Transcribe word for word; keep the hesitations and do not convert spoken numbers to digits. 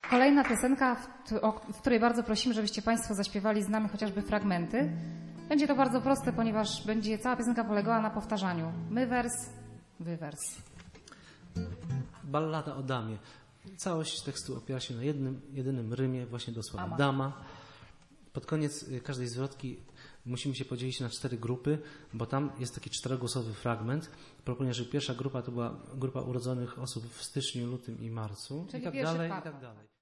Kolejna piosenka, w, o, w której bardzo prosimy, żebyście Państwo zaśpiewali z nami chociażby fragmenty. Będzie to bardzo proste, ponieważ będzie cała piosenka polegała na powtarzaniu. My wers, wy wers. Ballada o damie. Całość tekstu opiera się na jednym, jedynym rymie, właśnie do słowa Dama. dama. Pod koniec każdej zwrotki musimy się podzielić na cztery grupy, bo tam jest taki czterogłosowy fragment. Proponuję, że pierwsza grupa to była grupa urodzonych osób w styczniu, lutym i marcu. Czyli i tak pierwszy dalej, i kwartał. tak dalej.